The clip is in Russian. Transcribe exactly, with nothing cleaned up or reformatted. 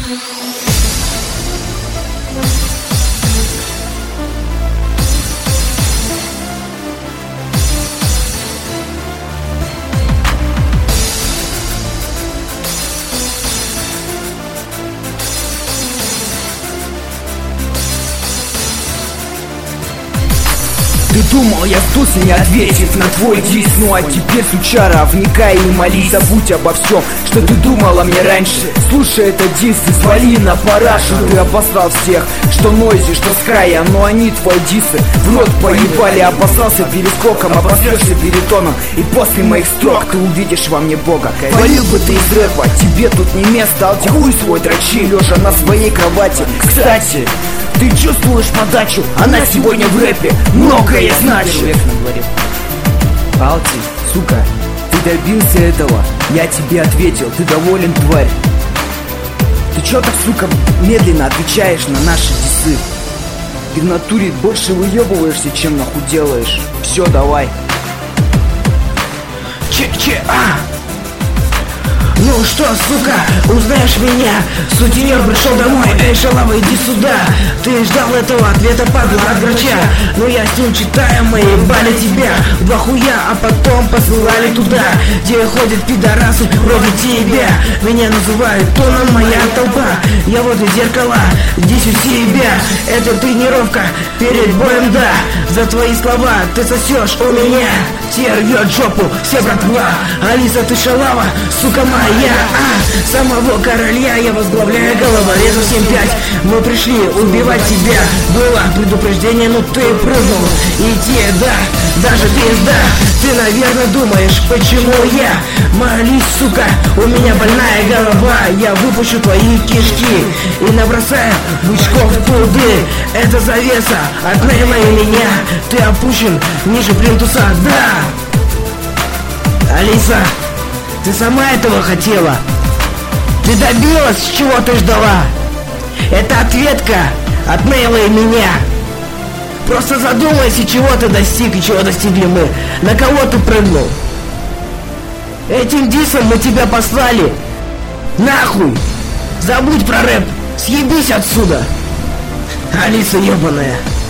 Ты думал, я сдулся, не ответив на твой дис. Ну а теперь, сучара, вникай и молись. Забудь обо всем, что ты думала мне раньше. Слушай этот дис и свали на парашу. Ты обосрал всех, что нойзи, что с края. Но они твои дисы в рот поебали. Обосрался перескоком, обосрешься перетоном. И после моих строк ты увидишь во мне Бога. Валил бы ты из рэпа, тебе тут не место. Алти хуй свой дрочи, лежа на своей кровати. Кстати, ты чувствуешь подачу, она сегодня в рэпе многое значит. Алти, сука, ты добился этого, я тебе ответил, ты доволен, тварь. Ты чё так, сука, медленно отвечаешь на наши дисы? Ты в натуре больше выебываешься, чем нахуй делаешь. Все, давай. Че-че, а! Ну что, сука, узнаешь меня? Сутенер пришел домой, эй, шалава, иди сюда. Ты ждал этого ответа, падла, от грача. Но я с ним читаю, мы ебали тебя два хуя, а потом посылали туда, где ходят пидорасы вроде тебя. Меня называют тоном моя толпа. Я вот и зеркала, здесь у себя. Это тренировка перед боем, да. За твои слова ты сосешь у меня. Те рвет жопу, все братва. Алиса, ты шалава, сука моя. А, самого короля я возглавляю головорезу семь пять. Мы пришли убивать тебя. Было предупреждение, но ты прыгнул. Иди, да, даже пизда. Ты, наверное, думаешь, почему я? Молись, сука, у меня больная голова. Я выпущу твои кишки и набросаю бычков в пруды. Это завеса от Нейла и меня. Ты опущен ниже плинтуса, да. Алиса, ты сама этого хотела? Ты добилась, чего ты ждала? Это ответка от Нейла и меня. Просто задумайся, чего ты достиг и чего достигли мы. На кого ты прыгнул? Этим дисом мы тебя послали нахуй. Забудь про рэп, съебись отсюда. Алиса ебаная.